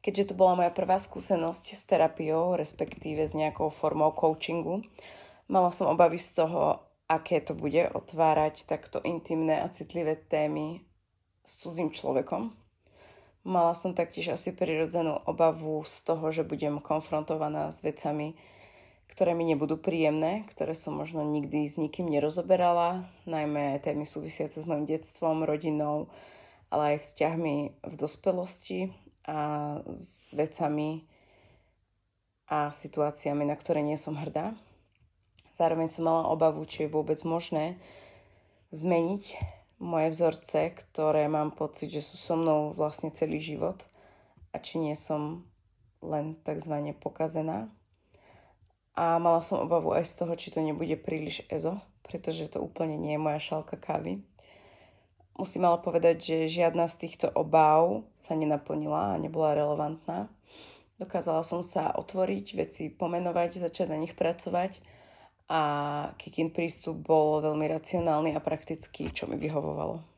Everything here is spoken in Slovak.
Keďže to bola moja prvá skúsenosť s terapiou, respektíve s nejakou formou coachingu, mala som obavy z toho, aké to bude otvárať takto intimné a citlivé témy s cudzým človekom. Mala som taktiež asi prirodzenú obavu z toho, že budem konfrontovaná s vecami, ktoré mi nebudú príjemné, ktoré som možno nikdy s nikým nerozoberala, najmä témy súvisiace s mojim detstvom, rodinou, ale aj vzťahmi v dospelosti a s vecami a situáciami, na ktoré nie som hrdá. Zároveň som mala obavu, či je vôbec možné zmeniť moje vzorce, ktoré mám pocit, že sú so mnou vlastne celý život a či nie som len takzvané pokazená. A mala som obavu aj z toho, či to nebude príliš ezo, pretože to úplne nie je moja šálka kávy. Musím ale povedať, že žiadna z týchto obáv sa nenaplnila a nebola relevantná. Dokázala som sa otvoriť, veci pomenovať, začať na nich pracovať a Kikin prístup bol veľmi racionálny a praktický, čo mi vyhovovalo.